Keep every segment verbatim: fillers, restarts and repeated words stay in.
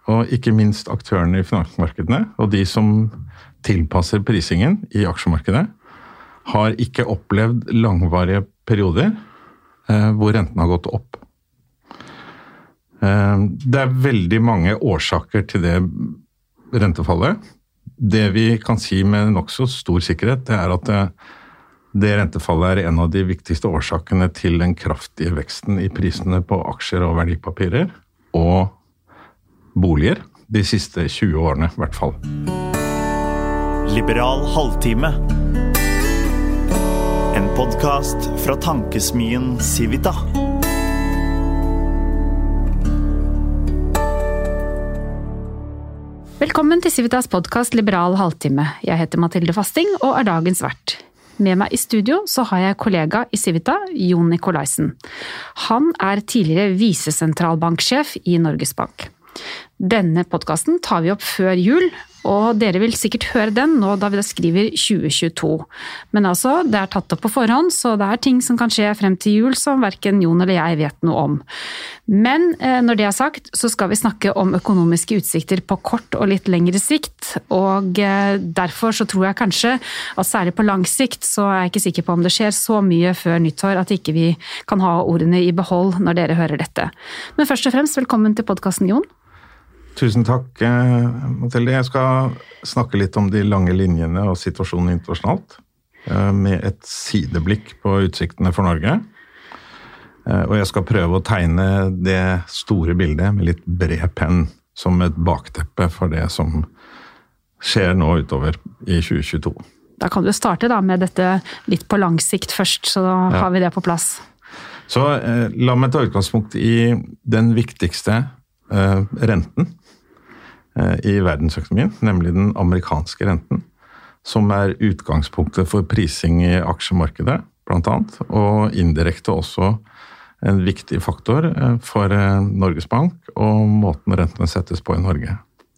og ikke minst aktørene i finansmarkedene, og de som tilpasser prisingen i aksjemarkedet, har ikke opplevd langvarige perioder eh, hvor renten har gått opp. Eh, det er veldig mange årsaker til det rentefallet. Det vi kan si med nok så stor sikkerhet, det er at det, det rentefallet er en av de viktigste årsakene til den kraftige veksten i prisene på aksjer og verdipapirer og boliger de siste tjue årene i hvert fall. Liberal halvtime. En podcast fra tankesmien Civita. Velkommen til Civitas podcast Liberal halvtime. Jeg heter Mathilde Fasting og er dagens vert. Med meg i studio så har jeg kollega i Civita, Jon Nikolaisen. Han er tidligere visesentralbanksjef i Norges Bank. Denne podcasten tar vi opp før jul, og dere vil sikkert høre den nå da vi da skriver tjue tjueto. Men altså, det er tatt opp på forhånd, så det er ting som kan skje frem til jul som hverken Jon eller jeg vet noe om. Men når det er sagt, så skal vi snakke om økonomiske utsikter på kort og litt lengre sikt, og derfor så tror jeg kanskje at særlig på lang sikt så er jeg ikke sikker på om det skjer så mye før nyttår at ikke vi kan ha ordene i behold når dere hører dette. Men først og fremst, velkommen til podcasten, Jon. Tusen takk, Mathilde. Jeg skal snakke litt om de lange linjene og situasjonen internasjonalt, med et sideblikk på utsiktene for Norge. Og jeg skal prøve å tegne det store bildet med litt bred penn som et bakteppe for det som skjer nå utover i tjue tjueto. Da kan du starte da med dette litt på lang sikt først, så da ja. Har vi det på plass. Så la meg ta utgangspunkt i den viktigste uh, renten i verdensøkonomien, nemlig den amerikanske renten, som er utgangspunktet for prising i aksjemarkedet, blant annet, og indirekte også en viktig faktor for Norges Bank og måten rentene settes på i Norge.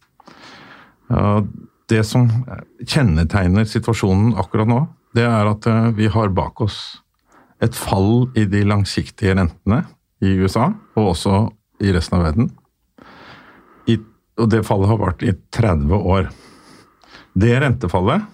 Det som kjennetegner situasjonen akkurat nå, det er at vi har bak oss et fall i de langsiktige rentene i U S A, og også i resten av verden. Og det fallet har vært i tretti år. Det rentefallet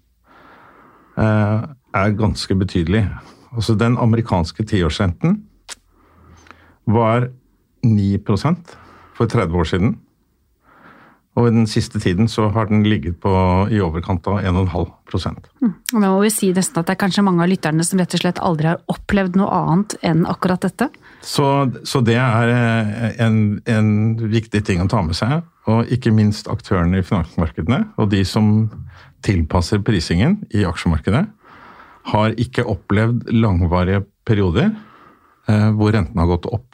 eh, er ganske betydelig. Altså den amerikanske tiårsrenten var ni prosent for tretti år siden. Og i den siste tiden så har den ligget på i overkant av en komma fem prosent. Mm. Og da må vi si nesten at det er kanskje mange av lytterne som rett og slett aldri har opplevd noe annet enn akkurat dette. Så, så det er en, en viktig ting å ta med seg, og ikke minst aktørene i finansmarkedene, og de som tilpasser prisingen i aksjemarkedet, har ikke opplevd langvarige perioder eh, hvor renten har gått opp.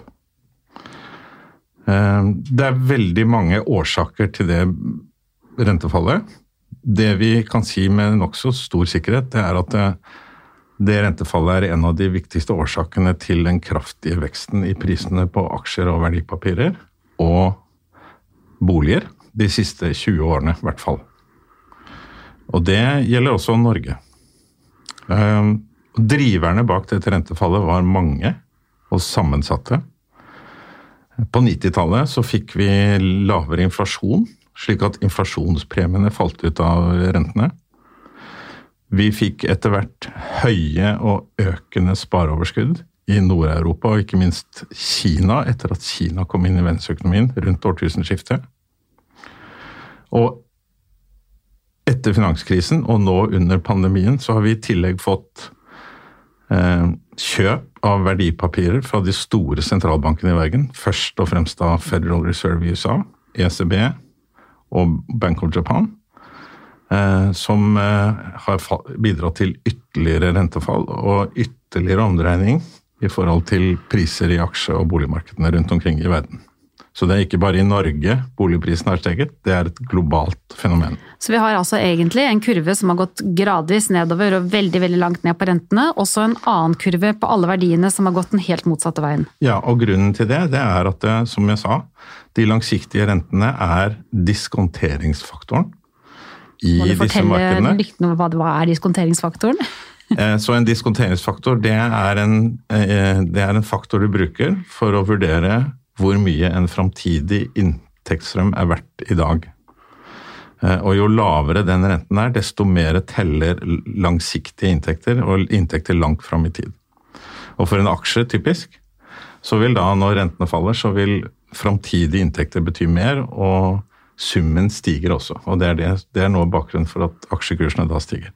Eh, det er veldig mange årsaker til det rentefallet. Det vi kan si med nok så stor sikkerhet, det er at det, det rentefallet er en av de viktigste årsakene til den kraftige veksten i prisene på aksjer og verdipapirer og boliger de siste tjue årene i hvert fall. Og det gjelder også Norge. Eh, driverne bak dette rentefallet var mange og sammensatte. På nittitallet så fikk vi lavere inflasjon, slik at inflasjonspremiene falt ut av rentene. Vi fikk etter hvert høye og økende spareoverskudd i Nord-Europa, og ikke minst Kina, etter at Kina kom inn i verdensøkonomien rundt årtusenskiftet. Og etter finanskrisen, og nå under pandemien, så har vi i tillegg fått eh, kjøp av verdipapirer fra de store sentralbankene i verden, først og fremst av Federal Reserve i U S A, E C B og Bank of Japan, eh, som eh, har bidratt til ytterligere rentefall og ytterligere omdreining i forhold til priser i aksje- og boligmarkedene rundt omkring i verden. Så det er ikke bare i Norge boligprisen har steget, det er et globalt fenomen. Så vi har altså egentlig en kurve som har gått gradvis nedover og veldig, veldig langt ned på rentene, og så en annen kurve på alle verdiene som har gått den helt motsatte veien. Ja, og grunnen til det, det er at, det, som jeg sa, de langsiktige rentene er diskonteringsfaktoren i disse markedene. Må du fortelle lyttene hva, hva er diskonteringsfaktoren? Så en diskonteringsfaktor, det er en, det er en faktor du bruker for å vurdere hvor mye en framtidig inntektsstrøm er verdt i dag. Og jo lavere den renten er, desto mer teller langsiktige inntekter og inntekter langt frem i tid. Og for en aksje typisk, så vil da når rentene faller, så vil fremtidige inntekter bety mer, og summen stiger også. Og det er, det, det er noe bakgrunn for at aksjekursene da stiger.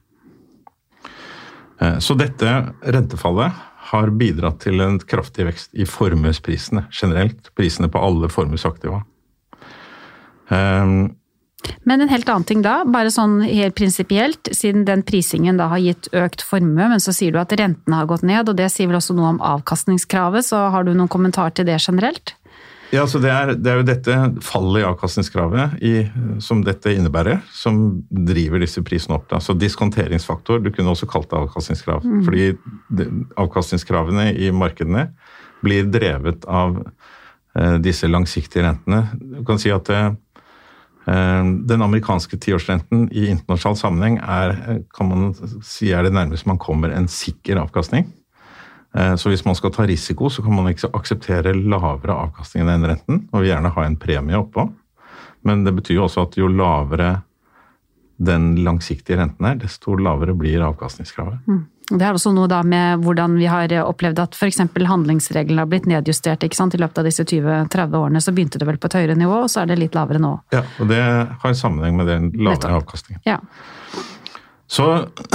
Så dette rentefallet har bidratt til en kraftig vekst i formuesprisene generelt, prisene på alle formuesaktiva. Um, Men en helt annen ting da, bare sånn helt prinsipielt, siden den prisingen da har gitt økt formue, men så sier du at rentene har gått ned, og det sier vel også noe om avkastningskravet, så har du noen kommentar til det generelt? Ja, så det er, det er jo dette fallet i avkastningskravet i, som dette innebærer, som driver disse prisene opp. Da. Så diskonteringsfaktor, du kunne også kalt det avkastningskrav, mm. fordi det, avkastningskravene i markedene blir drevet av eh, disse langsiktige rentene. Du kan si at det Den amerikanske tiårsrenten i internasjonal sammenheng er, kan man si, er det nærmest man kommer en sikker avkastning. Så hvis man skal ta risiko, så kan man ikke akseptere lavere avkastning enn den renten, og vi gjerne ha en premie oppå. Men det betyr jo også at jo lavere den langsiktige renten er, desto lavere blir avkastningskravet. Mm. Det er også noe da med hvordan vi har opplevd at for eksempel handlingsregelen har blitt nedjustert, ikke sant? I løpet av disse tjue til tretti årene så begynte det vel på et høyere nivå, og så er det litt lavere nå. Ja, og det har sammenheng med den lavere avkastningen. Ja. Så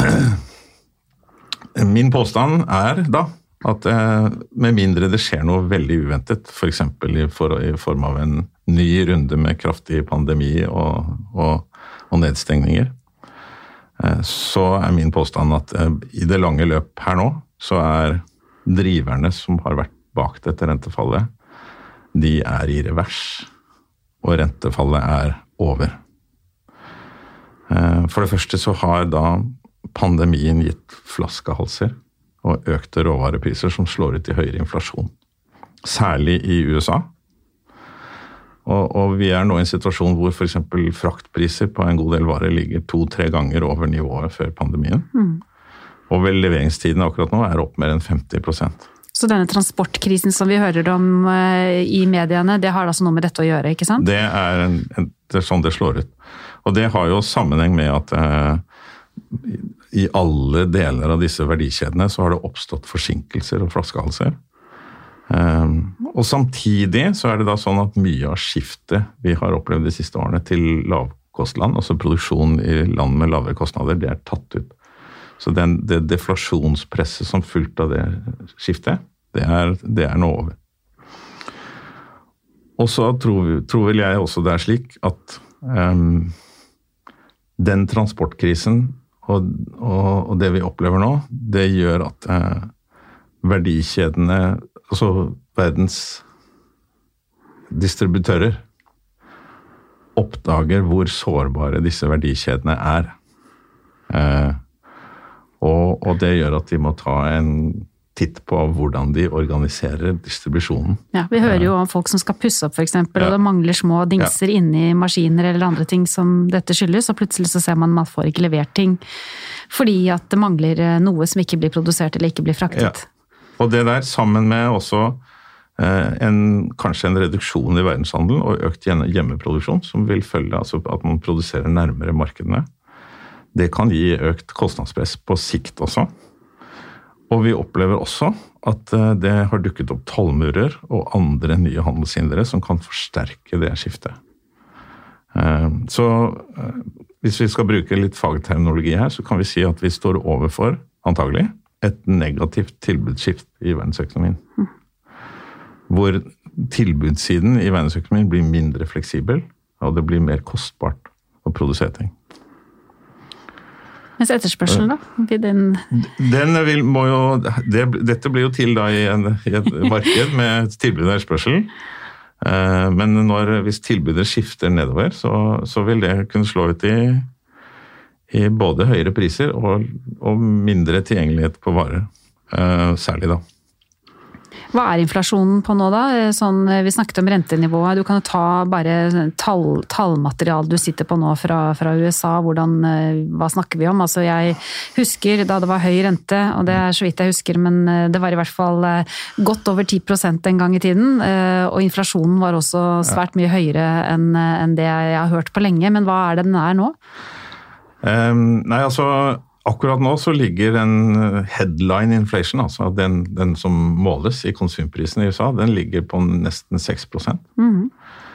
min påstand er da at med mindre det skjer noe veldig uventet, for eksempel i, for, i form av en ny runde med kraftig pandemi og, og, og nedstengninger, så er min påstand at i det lange løp her nå, så er driverne som har vært bak dette rentefallet, de er i revers, og rentefallet er over. For det første så har da pandemien gitt flaskehalser og økte råvarepriser som slår ut i høyere inflasjon, særlig i U S A. Og, og vi er nå i en situasjon hvor for eksempel fraktpriser på en god del varer ligger to-tre ganger over nivået før pandemien. Mm. Og vel leveringstiden akkurat nå er opp mer enn femti prosent. Så denne transportkrisen som vi hører om uh, i mediene, det har altså noe med dette å gjøre, ikke sant? Det er, en, en, det er sånn det slår ut. Og det har jo sammenheng med at uh, i alle deler av disse verdikjedene så har det oppstått forsinkelser og flaskehalser. Um, og samtidig så er det da sånn at mye av skiftet vi har opplevd de siste årene til lavkostland, altså produksjon i land med lavere kostnader, det er tatt ut. Så den, det deflasjonspresset som fulgt av det skiftet, det er, det er nå over. Og så tror, tror vel jeg også det er slik at um, den transportkrisen og, og, og det vi opplever nå, det gjør at uh, verdikjedene, altså verdens distributører, oppdager hvor sårbare disse verdikjedene er. Eh, og, og det gjør at de må ta en titt på hvordan de organiserer distribusjonen. Ja, vi hører jo om folk som skal pusse opp for eksempel, ja. Og det mangler små dingser ja. Inni maskiner eller andre ting som dette skyldes, og plutselig så ser man at man får ikke levert ting, fordi at det mangler noe som ikke blir produsert eller ikke blir fraktet. Ja. Og det der sammen med også eh, en, kanskje en reduksjon i verdenshandel og økt hjemmeproduksjon som vil følge, altså at man produserer nærmere markedene, det kan gi økt kostnadspress på sikt også. Og vi opplever også at eh, det har dukket opp tollmurer og andre nye handelshindre som kan forsterke det skiftet. Eh, så eh, hvis vi skal bruke litt fagterminologi her, så kan vi si at vi står overfor, antagelig, et negativt tilbudsskift i verdensøkonomien. Mm. Hvor tilbudssiden i verdensøkonomien blir mindre fleksibel, og det blir mer kostbart å produsere ting. Mens etterspørselen da? Den, den vil, må jo, det, dette blir jo til da i, en, i et marked med tilbud og etterspørsel. Men når, hvis tilbudet skifter nedover, så, så vil det kunne slå ut i i både høyere priser og, og mindre tilgjengelighet på varer, uh, særlig da. Hva er inflasjonen på nå da? Sånn, vi snakket om rentenivået. Du kan jo ta bare tall, tallmaterial du sitter på nå fra, fra U S A. Hvordan, hva snakker vi om? Altså jeg husker da det var høy rente, og det er så vidt jeg husker, men det var i hvert fall godt over ti prosent en gang i tiden. Og inflasjonen var også svært mye høyere enn, enn det jeg har hørt på lenge. Men hva er det den er nå? Um, nei, altså akkurat nå så ligger den headline inflation, altså den, den som måles i konsumprisen i U S A, den ligger på nesten seks prosent. Mm.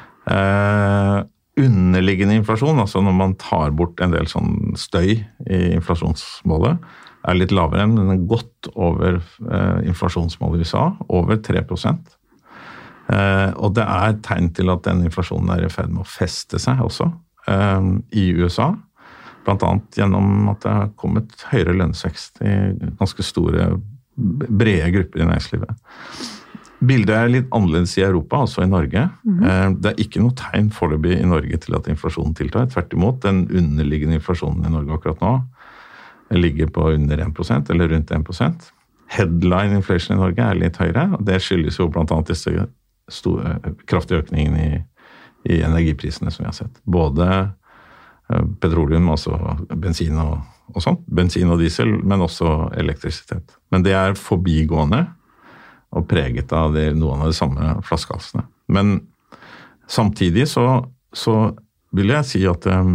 Uh, underliggende inflasjon, altså når man tar bort en del sånn støy i inflasjonsmålet, er litt lavere enn, den er godt over uh, inflasjonsmålet i U S A, over tre prosent. Uh, og det er tegn til at den inflasjonen er i ferd med å feste seg også uh, i U S A. Blant annet gjennom at det har kommet høyere lønnsvekst i ganske store, brede grupper i næringslivet. Bildet er litt annerledes i Europa, altså i Norge. Mm-hmm. Det er ikke noe tegn foreløpig i Norge til at inflasjonen tiltar. Tvert imot, den underliggende inflasjonen i Norge akkurat nå ligger på under en prosent, eller rundt en prosent. Headline inflation i Norge er litt høyere, og det skyldes jo blant annet disse store, kraftige økningene i, i energiprisene som vi har sett. Både petroleum, altså bensin og, og sånt, bensin og diesel, men også elektrisitet. Men det er forbigående og preget av det, noen av de samme flaskehalsene. Men samtidig så, så vil jeg si at um,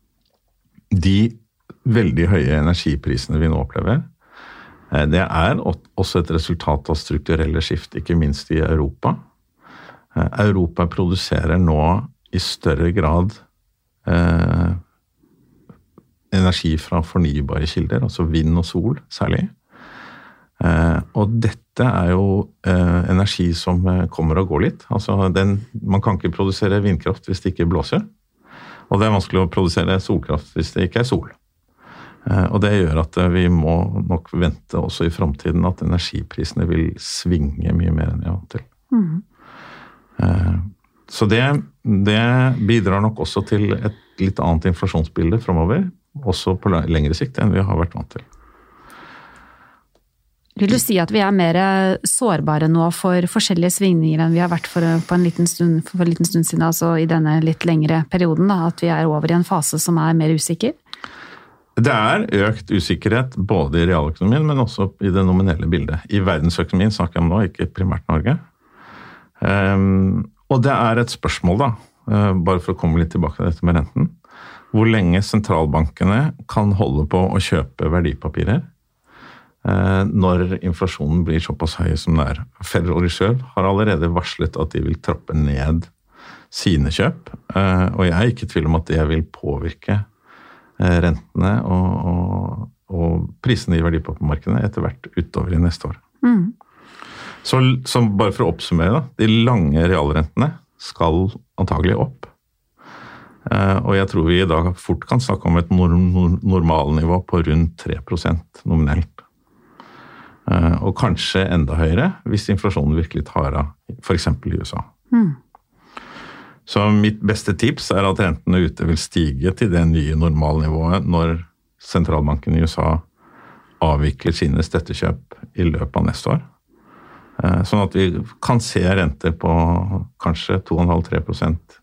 de veldig høye energiprisene vi nå opplever, det er også et resultat av strukturelle skift, ikke minst i Europa. Europa produserer nå i større grad Eh, energi fra fornybare kilder, altså vind og sol særlig. Eh, og dette er jo eh, energi som kommer og går litt. Altså den, man kan ikke produsere vindkraft hvis det ikke blåser, og det er vanskelig å produsere solkraft hvis det ikke er sol. Eh, og det gjør at vi må nok vente også i fremtiden at energiprisene vil svinge mye mer enn jeg er vant til. Mm. Eh, Så det, det bidrar nok også til et litt annet inflasjonsbilde fremover, også på lengre sikt enn vi har vært vant til. Vil du si at vi er mer sårbare nå for forskjellige svingninger enn vi har vært for, på en liten stund, for en liten stund siden, altså i denne litt lengre perioden, da, at vi er over i en fase som er mer usikker? Det er økt usikkerhet både i realøkonomien, men også i det nominelle bildet. I verdensøkonomien snakker jeg om nå, ikke primært Norge. Um, Og det er et spørsmål da, bare for å komme litt tilbake til dette med renten, hvor lenge sentralbankene kan holde på å kjøpe verdipapirer når inflasjonen blir såpass høy som det er. Federal Reserve har allerede varslet at de vil trappe ned sine kjøp, og jeg er ikke i tvil om at det vil påvirke rentene og, og, og prisene i verdipapirmarkedene etter hvert utover i neste år. Mm. Så, så bare for å oppsummere da, de lange realrentene skal antagelig opp. Eh, og jeg tror vi i dag fort kan snakke om et norm, normalnivå på rundt tre prosent nominelt. Eh, og kanskje enda høyere hvis inflasjonen virkelig tar av, for eksempel i U S A. Mm. Så mitt beste tips er at rentene ute vil stige til det nye normalnivået når sentralbanken i U S A avvikler sine støttekjøp i løpet av neste år. Sånn at vi kan se renter på kanskje to komma fem til tre prosent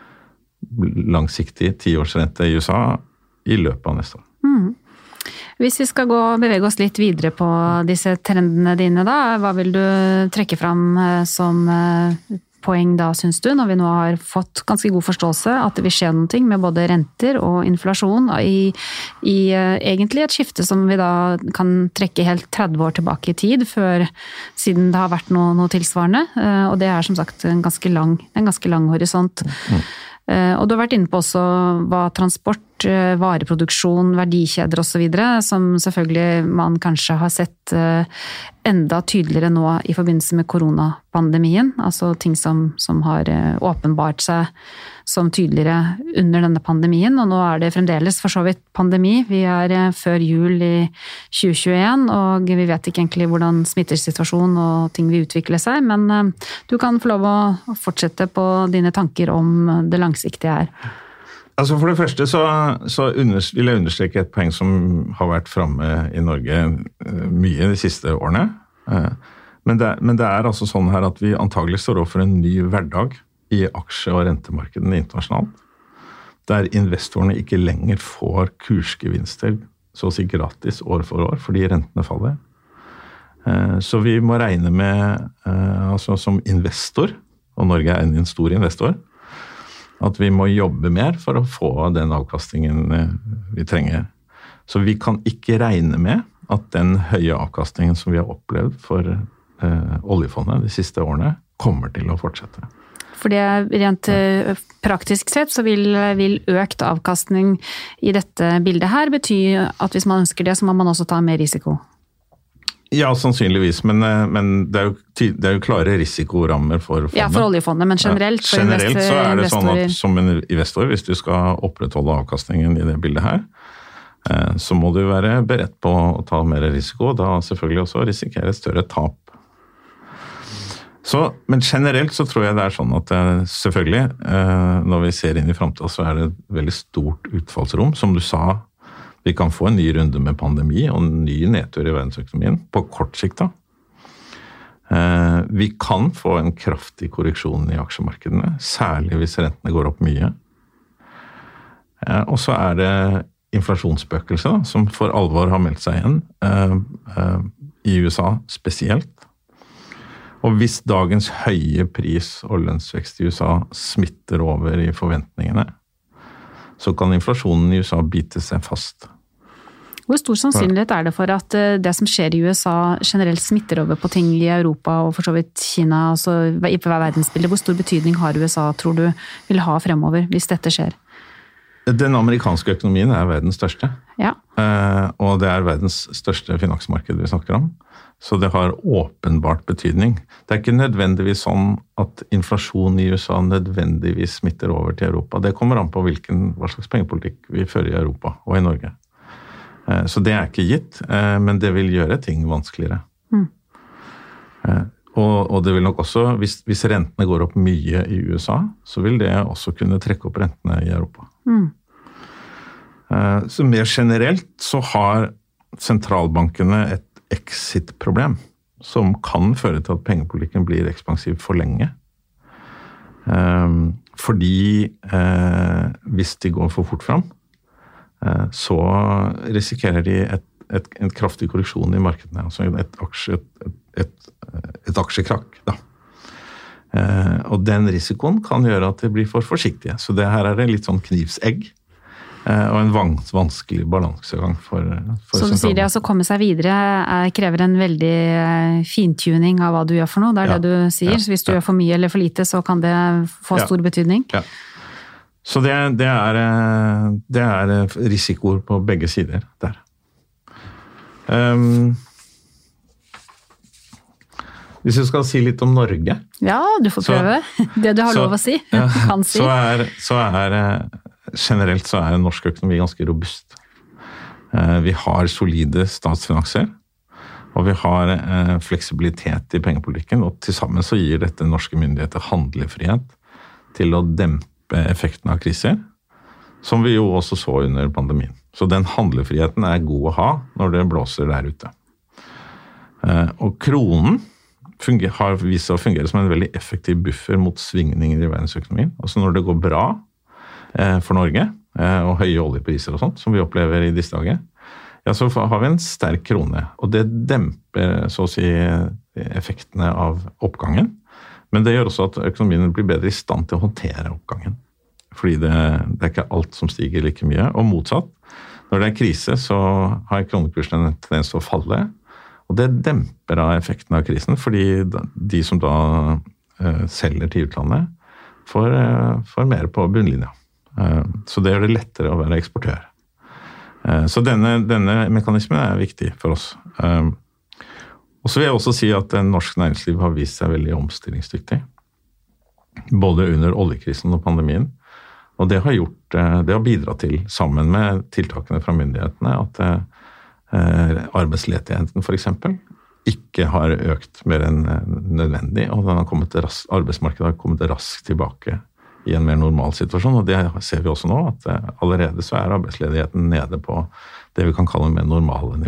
langsiktig tiårsrente i U S A i løpet av neste år. Mm. Hvis vi skal gå og bevege oss litt videre på disse trendene dine da, hva vil du trekke fram som poeng da, synes du, når vi nå har fått ganske god forståelse at det vil skje noe med både renter og inflasjon i, i egentlig et skifte som vi da kan trekke helt tretti år tilbake i tid, før, siden det har vært noe, noe tilsvarende, og det er som sagt en ganske lang, en ganske lang horisont. Mm. Og du har vært inne på også hva transport, vareproduksjon, verdikjeder og så videre, som selvfølgelig man kanskje har sett enda tydeligere nå i forbindelse med koronapandemien, altså ting som, som har åpenbart seg som tydeligere under denne pandemien, og nå er det fremdeles for så vidt pandemi. Vi er før jul i tjue tjueen, og vi vet ikke egentlig hvordan smittesituasjonen og ting vil utvikle seg, men du kan få lov å fortsette på dine tanker om det langsiktige her. Altså for det første så, så under, vil jeg understreke et poeng som har vært fremme i Norge mye de siste årene. Men det, men det er altså sånn her at vi antagelig står overfor en ny hverdag i aksje- og rentemarkedene internasjonalt, der investorene ikke lenger får kursgevinster så å si gratis år for år, fordi rentene faller. Så vi må regne med, altså som investor, og Norge er en stor investor, at vi må jobbe mer for å få den avkastningen vi trenger. Så vi kan ikke regne med at den høye avkastningen som vi har opplevd for eh, oljefondet de siste årene, kommer til å fortsette. For det rent ja. praktisk sett så vil, vil økt avkastning i dette bildet her bety at hvis man ønsker det, så må man også ta mer risiko. Ja, sannsynligvis, men, men det, er jo, det er jo klare risikorammer for fondet. Ja, for oljefondet, men generelt. Ja, generelt så er det sånn at som en investor, hvis du skal opprettholde avkastningen i det bildet her, så må du være beredt på å ta mer risiko, og da selvfølgelig også risikere større tap. Så, men generelt så tror jeg det er sånn at selvfølgelig, når vi ser inn i fremtiden, så er det et veldig stort utfallsrom. Som du sa, vi kan få en ny runde med pandemi og en ny nedtur i verdensøkonomien på kort sikt da. Vi kan få en kraftig korreksjon i aksjemarkedene, særlig hvis rentene går opp mye. Og så er det inflasjonsspøkelse da, som for alvor har meldt seg igjen, i U S A spesielt. Og hvis dagens høye pris- og lønnsvekst i U S A smitter over i forventningene, så kan inflasjonen i U S A bite seg fast. Hvor stor sannsynlighet er det for at det som skjer i U S A generelt smitter over på ting i Europa og for så vidt Kina, altså i verdensbildet? Hvor stor betydning har U S A, tror du, vil ha fremover hvis dette skjer? Den amerikanske økonomien er verdens største, ja. Og det er verdens største finansmarked vi snakker om. Så det har åpenbart betydning. Det er ikke nødvendigvis sånn at inflasjon i U S A nødvendigvis smitter over til Europa. Det kommer an på hvilken, hva slags pengepolitikk vi fører i Europa og i Norge. Så det er ikke gitt, men det vil gjøre ting vanskeligere. Mm. Og, og det vil nok også, hvis, hvis rentene går opp mye i U S A, så vil det også kunne trekke opp rentene i Europa. Mm. Så mer generelt så har sentralbankene et exit-problem, som kan føre til at pengepolitikken blir ekspansiv for lenge. Um, fordi uh, hvis de går for fort fram, uh, så risikerer de et, et, en kraftig korreksjon i markedene, altså et, aksje, et, et, et aksjekrakk. Da. Uh, og den risikoen kan gjøre at de blir for forsiktige. Så det her er det litt sånn knivsegg. Og en vanskelig balansegang for, for Så du sier det, altså komme seg videre krever en veldig fintuning av hva du gjør for noe, det er ja, det du sier. Ja, så hvis du ja. gjør for mye eller for lite, så kan det få ja, stor betydning. Ja. Så det, det, er, det er risikoer på begge sider der. Um, hvis du skal si litt om Norge. Ja, du får prøve. Så, det du har så, lov å si. Ja, kan si. Så er, så er generelt så er norsk økonomi ganske robust. Vi har solide statsfinanser, og vi har fleksibilitet i pengepolitikken, og til sammen så gir dette norske myndigheter handlefrihet til å dempe effekten av kriser, som vi jo også så under pandemien. Så den handlefriheten er god å ha når det blåser der ute. Og kronen funger, har vist seg å fungere som en veldig effektiv buffer mot svingninger i verdensøkonomien. Altså når det går bra for Norge, og høye oljepriser og sånt, som vi opplever i disse dager, ja, så har vi en sterk krone, og det demper så å si effektene av oppgangen, men det gjør også at økonomien blir bedre i stand til å håndtere oppgangen, fordi det, det er ikke alt som stiger like mye, og motsatt, når det er krise så har kronekursen en tendens til å falle, og det demper av effekten av krisen, fordi de som da uh, selger til utlandet får, uh, får mer på bunnlinja. Så det gjør det lettere å være eksportør. Så denne, denne mekanismen er viktig for oss. Og så vil jeg også si at norsk næringsliv har vist seg veldig omstillingsdyktig. Både under oljekrisen og pandemien. Og det har, gjort, det har bidratt til, sammen med tiltakene fra myndighetene, at arbeidsledigheten for eksempel ikke har økt mer enn nødvendig, og den har kommet raskt, arbeidsmarkedet har kommet raskt tilbake i en mer normal situasjon, og det ser vi også nå, at allerede så er arbeidsledigheten nede på det vi kan kalle mer normale nivåer.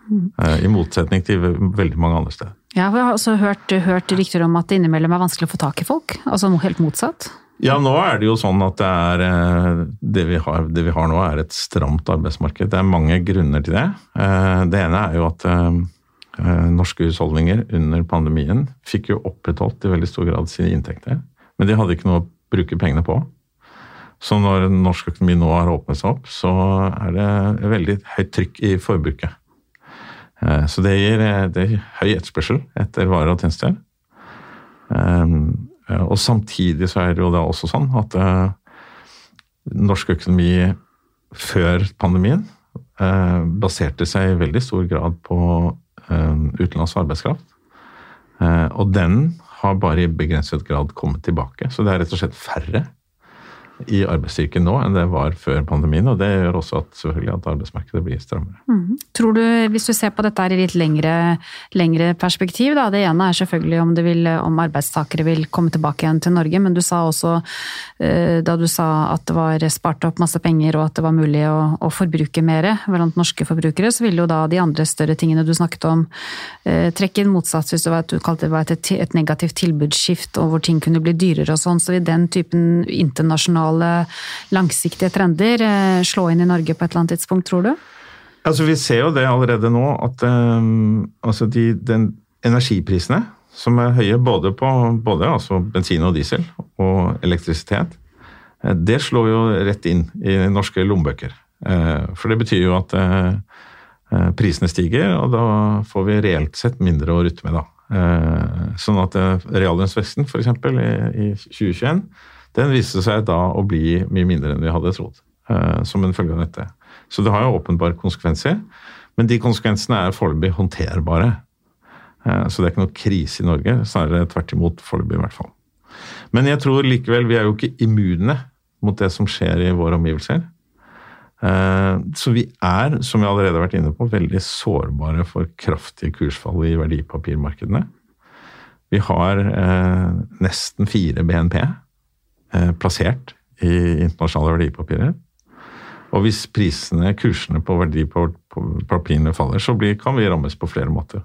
Mm. I motsetning til veldig mange andre steder. Ja, vi har også hørt, hørt rykter om at det innimellom er vanskelig å få tak i folk, altså helt motsatt. Ja, nå er det jo sånn at det er, det vi har, det vi har nå er et stramt arbeidsmarked. Det er mange grunner til det. Det ene er jo at norske husholdninger under pandemien fikk jo opprettholdt i veldig stor grad sine inntekter, men de hadde ikke noe å bruke pengene på. Så når norsk økonomi nå har åpnet seg opp, så er det veldig høyt trykk i forbruket. Så det gir, det gir høy etterspørsel etter varer og tjenester. Og samtidig så er det jo da også sånn at norsk økonomi før pandemien baserte seg i veldig stor grad på utenlandsk arbeidskraft. Og den har bare i begrenset grad kommet tilbake. Så det er rett og slett færre i arbeidsstyrken nå enn det var før pandemien, og det gjør også at, selvfølgelig at arbeidsmarkedet blir strammere. Mm. Tror du, hvis du ser på dette i litt lengre, lengre perspektiv, da, det ene er selvfølgelig om, det vil, om arbeidstakere vil komme tilbake igjen til Norge, men du sa også, da du sa at det var spart opp masse penger og at det var mulig å, å forbruke mer blant norske forbrukere, så vil jo da de andre større tingene du snakket om trekke inn motsats, hvis du, var, du kalte det var et, et negativt tilbudsskift, og hvor ting kunne bli dyrere og sånn, så vil den typen internasjonale langsiktige trender slå inn i Norge på et eller annet tidspunkt, tror du? Altså, vi ser jo det allerede nå, at um, altså de, den energiprisene, som er høye både på både, altså bensin og diesel og elektrisitet, det slår jo rett inn i norske lommebøker. For det betyr jo at prisene stiger, og da får vi reelt sett mindre å rutte med da. Sånn at reallønnsveksten, for eksempel, i tjue tjueen, den viste seg da å bli mye mindre enn vi hadde trodd, eh, som en følge av dette. Så det har jo åpenbare konsekvenser, men de konsekvensene er foreløpig håndterbare. Eh, så det er ikke noe krise i Norge, snarere tvert imot foreløpig i hvert fall. Men jeg tror likevel, vi er jo ikke immune mot det som skjer i våre omgivelser. Eh, så vi er, som jeg allerede har vært inne på, veldig sårbare for kraftige kursfall i verdipapirmarkedene. Vi har eh, nesten fire B N P plassert i internasjonale verdipapirer. Og hvis prisene, kursene på verdipapirene faller, så blir, kan vi rammes på flere måter.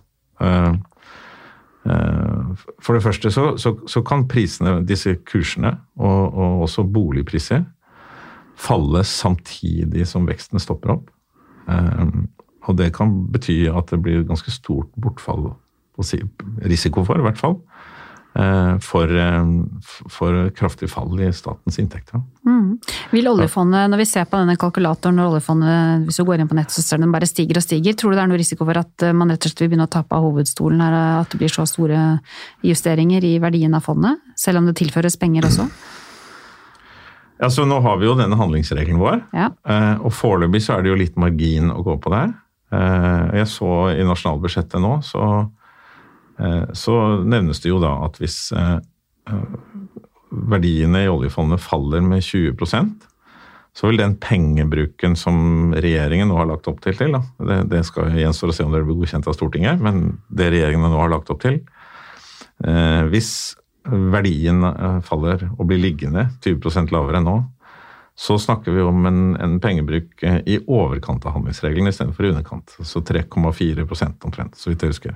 For det første så, så, så kan prisene, disse kursene, og, og også boligpriser, falle samtidig som veksten stopper opp. Og det kan bety at det blir ganske stort bortfall, risiko for i hvert fall, For, for kraftig fall i statens inntekter. Mm. Vil oljefondet, når vi ser på denne kalkulatoren, når oljefondet, hvis du går inn på nettet, så ser den bare stiger og stiger, tror du det er noe risiko for at man rett og slett vil begynne å tappe av hovedstolen her, at det blir så store justeringer i verdien av fondet, selv om det tilføres penger også? Ja, så nå har vi jo denne handlingsregelen vår, ja. Og foreløpig så er det jo litt margin å gå på der. Jeg så i nasjonalbudsjettet nå, så så nevnes det jo da at hvis verdiene i oljefondet faller med tjue prosent, så vil den pengebruken som regjeringen nå har lagt opp til, til da, det, det skal gjenstå å se om det blir godkjent av Stortinget, men det regjeringen nå har lagt opp til, hvis verdien faller og blir liggende tjue prosent lavere enn nå, så snakker vi om en, en pengebruk i overkant av handlingsregelen i stedet for i underkant, så tre komma fire prosent omtrent, så vidt jeg husker.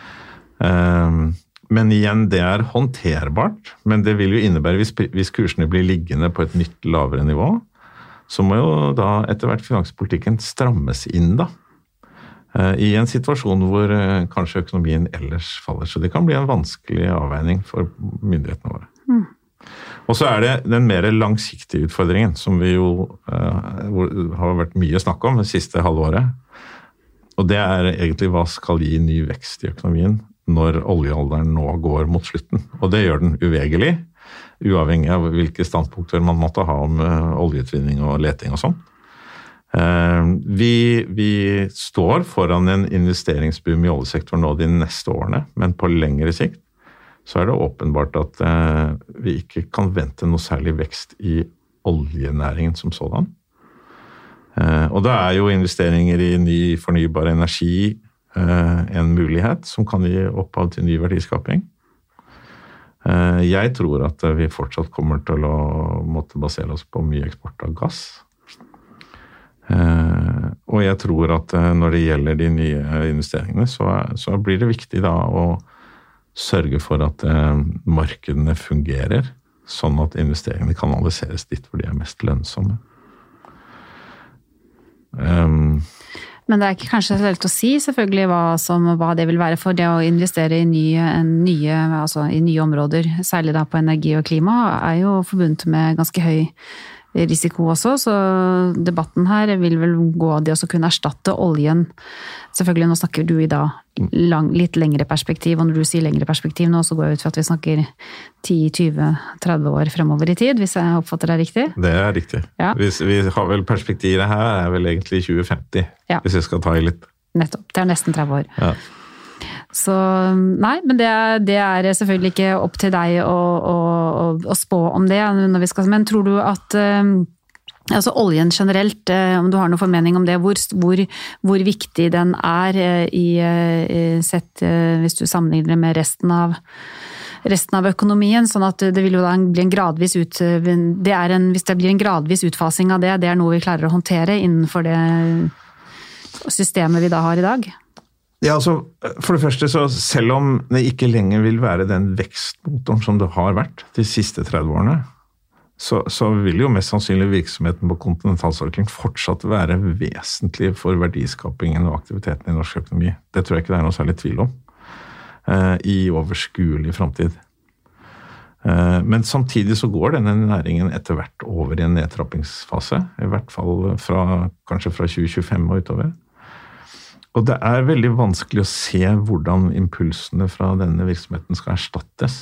Men igjen, det er håndterbart, men det vil jo innebære, hvis, hvis kursene blir liggende på et nytt lavere nivå, så må jo da etter hvert finanspolitikken strammes inn da, i en situasjon hvor kanskje økonomien ellers faller, så det kan bli en vanskelig avveining for myndighetene våre. Mm. Og så er det den mer langsiktige utfordringen, som vi jo uh, har vært mye snakk om det siste halvåret, og det er egentlig hva skal gi ny vekst i økonomien når oljealderen nå går mot slutten. Og det gjør den uvegelig, uavhengig av hvilke standpunkter man måtte ha om uh, oljeutvinning og leting og sånn. Uh, vi, vi står foran en investeringsboom i oljesektoren nå de neste årene, men på lengre sikt så er det åpenbart at uh, vi ikke kan vente noe særlig vekst i oljenæringen som sådan. Uh, og da er jo investeringer i ny fornybar energi en mulighet som kan gi opphav til ny verdiskaping. Jeg tror at vi fortsatt kommer til å måtte basere oss på mye eksport av gass. og jeg tror at når det gjelder de nye investeringene, så, så blir det viktig da å sørge for at markedene fungerer, sånn at investeringene kanaliseres dit hvor de er mest lønnsomme. Um, Men det er ikke kanskje så lett å si selvfølgelig hva, som, hva det vil være for det å investere i nye, nye, altså i nye områder, særlig da på energi og klima, er jo forbundet med ganske høy risiko også, så debatten her vil vel gå av det å kunne erstatte oljen. Selvfølgelig, nå snakker du i da lang, litt lengre perspektiv, og når du sier lengre perspektiv nå, så går jeg ut for at vi snakker ti, tjue, tretti år fremover i tid, hvis jeg oppfatter det riktig. Det er riktig. Ja. Vi, vi har vel perspektivet her, er vel egentlig tjue femti, ja. Hvis jeg skal ta i litt. Nettopp, det er nesten tretti år. Ja. Så nei, men det er, det er selvfølgelig ikke opp til deg å, å, å spå om det, når vi skal, men tror du at altså oljen generelt, om du har noen formening om det, hvor, hvor, hvor viktig den er i, i sett, hvis du sammenligner med resten av resten av økonomien, sånn at det vil jo da bli en gradvis ut, det er en, hvis det blir en gradvis utfasing av det, det er noe vi klarer å håndtere innenfor det systemet vi da har i dag? Ja, altså, for det første, så selv om det ikke lenger vil være den vekstmotoren som det har vært de siste tretti årene, så, så vil jo mest sannsynlig virksomheten på kontinentalsokkelen fortsatt være vesentlig for verdiskapingen og aktiviteten i norsk økonomi. Det tror jeg ikke det er noe særlig tvil om eh, i overskuelig fremtid. Eh, men samtidig så går denne næringen etter hvert over i en nedtrappingsfase, i hvert fall fra, kanskje fra tjue tjuefem og utover. Og det er veldig vanskelig å se hvordan impulsene fra denne virksomheten skal erstattes.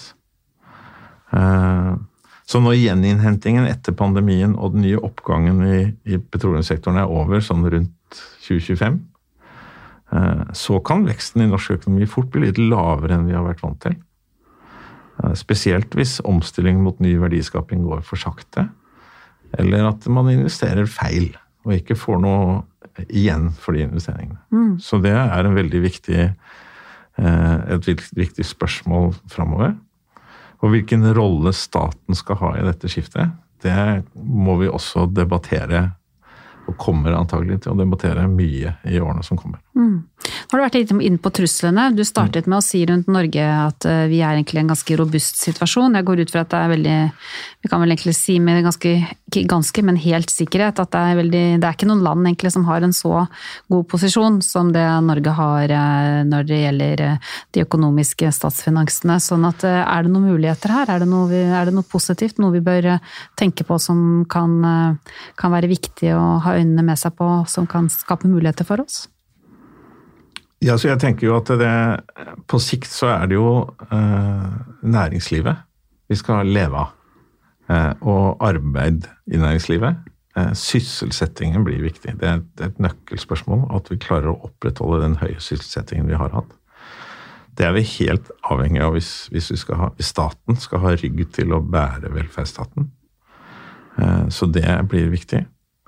Så når gjeninnhentingen etter pandemien og den nye oppgangen i, i petroleumssektoren er over, sånn rundt tjue tjuefem, så kan veksten i norsk økonomi fort bli litt lavere enn vi har vært vant til. Spesielt hvis omstilling mot ny verdiskaping går for sakte, eller at man investerer feil og ikke får noe igjen for de investeringene. Mm. Så det er en veldig viktig, et viktig spørsmål fremover. Og hvilken rolle staten skal ha i dette skiftet, det må vi også debattere, og kommer antagelig til å debattere mye i årene som kommer. Mm. Nå har du vært litt inn på truslene. Du startet med å si rundt Norge at vi er egentlig i en ganske robust situasjon. Jeg går ut fra at det er veldig, vi kan vel egentlig si med ganske, ikke ganske, men helt sikkerhet, at det er veldig, det er ikke noen land egentlig som har en så god posisjon som det Norge har når det gjelder de økonomiske statsfinansene. Sånn at er det noen muligheter her? Er det noe, er det noe positivt? Noe vi bør tenke på som kan, kan være viktig å ha øynene med seg på, som kan skape muligheter for oss? Ja, så jeg tenker jo at det, på sikt så er det jo eh, næringslivet vi skal leve av, eh, og arbeid i næringslivet. Eh, sysselsettingen blir viktig. Det er, det er et nøkkelspørsmål at vi klarer å opprettholde den høye sysselsettingen vi har hatt. Det er vi helt avhengig av hvis, hvis, vi skal ha, hvis staten skal ha rygg til å bære velferdsstaten. Eh, så det blir viktig.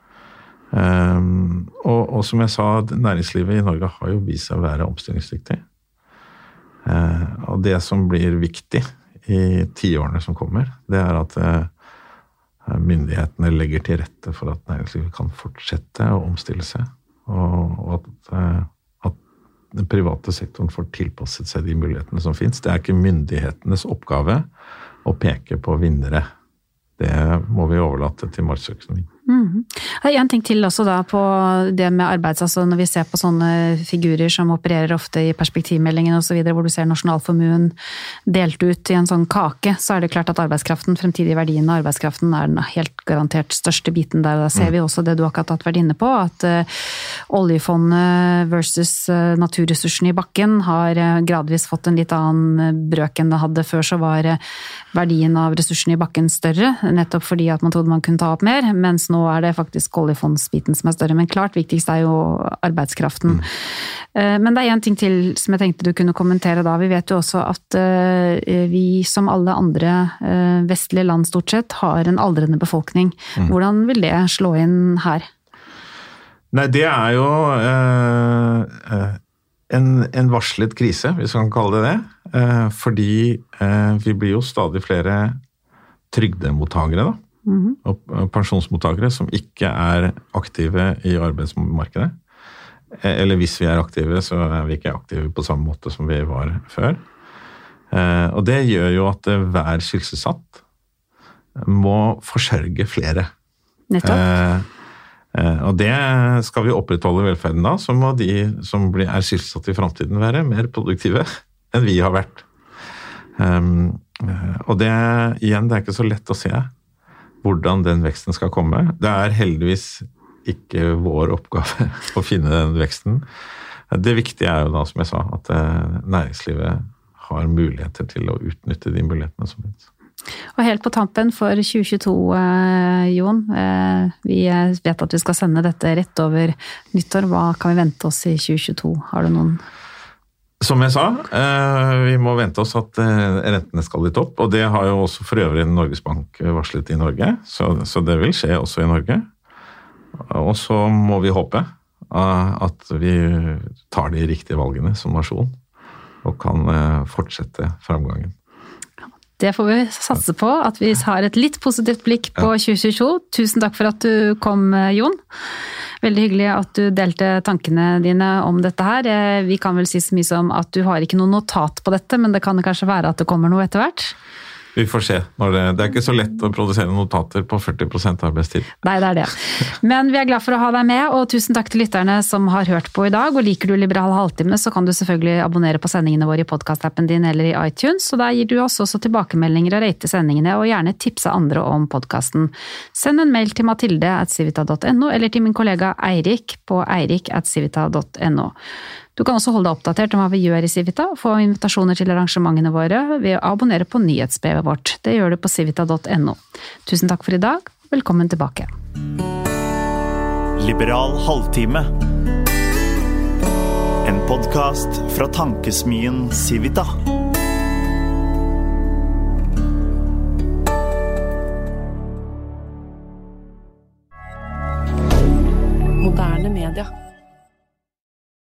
Um, og, og som jeg sa, næringslivet i Norge har jo vist seg å være omstillingsdyktig. Uh, og det som blir viktig i tiårene som kommer, det er at uh, myndighetene legger til rette for at næringslivet kan fortsette å omstille seg, og, og at, uh, at den private sektoren får tilpasset seg de mulighetene som finnes. Det er ikke myndighetenes oppgave å peke på vinnere. Det må vi overlate til markedsøkonomien. Mm. En ting til også da på det med arbeids, altså når vi ser på sånne figurer som opererer ofte i perspektivmeldingen og så videre, hvor du ser nasjonalformuen delt ut i en sånn kake, så er det klart at arbeidskraften, fremtidig verdien av arbeidskraften er den helt garantert største biten der, og da ser vi også det du akkurat har vært inne på, at uh, oljefondet versus uh, naturressursene i bakken har uh, gradvis fått en litt annen brøk enn det hadde før, så var uh, verdien av ressursene i bakken større, nettopp fordi at man trodde man kunne ta opp mer, mens nå er det faktisk oljefondsbiten som er større, men klart viktigst er jo arbeidskraften. Mm. Men det er en ting til som jeg tenkte du kunne kommentere da. Vi vet jo også at vi som alle andre vestlige land stort sett har en aldrende befolkning. Mm. Hvordan vil det slå inn her? Nei, det er jo eh, en, en varslet krise, hvis man kan kalle det det, eh, fordi eh, vi blir jo stadig flere trygdemottakere da. Mm-hmm. Og pensjonsmottakere som ikke er aktive i arbeidsmarkedet. eller hvis vi er aktive, så er vi ikke aktive på samme måte som vi var før. Og det gjør jo at hver sysselsatt må forsørge flere. Nettopp. Og det skal vi opprettholde velferden da, så må de som blir, er sysselsatt i fremtiden være mer produktive enn vi har vært. Og det, igjen, det er ikke så lett å se hvordan den veksten skal komme. Det er heldigvis ikke vår oppgave å finne den veksten. Det viktige er jo da, som jeg sa, at næringslivet har muligheter til å utnytte de mulighetene som finnes. Og helt på tampen for tjue tjueto, eh, Jon, eh, vi vet at vi skal sende dette rett over nyttår. Hva kan vi vente oss i tjue tjueto? Har du noen? Som jeg sa, eh, vi må vente oss at eh, rentene skal litt opp, og det har jo også for øvrig Norges Bank varslet i Norge, så, så det vil skje også i Norge. Og så må vi håpe eh, at vi tar de riktige valgene som nasjon, og kan eh, fortsette framgangen. Det får vi satse på, at vi har et litt positivt blikk på tjue tjueto. Tusen takk for at du kom, Jon. Veldig hyggelig at du delte tankene dine om dette her. Vi kan vel si så mye som at du har ikke noe notat på dette, men det kan kanskje være at det kommer noe etter hvert? Vi får se. Når det, det er ikke så lett å produsere notater på førti prosent arbeidstid. Nei, det er det. Men vi er glad for å ha deg med, og tusen takk til lytterne som har hørt på i dag. Og liker du Liberal halvtime, så kan du selvfølgelig abonnere på sendingene våre i podcast-appen din eller i iTunes. Og der gir du oss også tilbakemeldinger og rate sendingene, og gjerne tipse andre om podcasten. Send en mail til matilde at civita punktum no, eller til min kollega Eirik på eirik at civita punktum no. Du kan også holde deg oppdatert om hva vi gjør i Civita, og få invitasjoner til arrangementene våre ved å abonnere på nyhetsbrevet vårt. Det gjør du på civita punktum no. Tusen takk for i dag. Velkommen tilbake. Liberal halvtime. En podcast fra tankesmien Civita.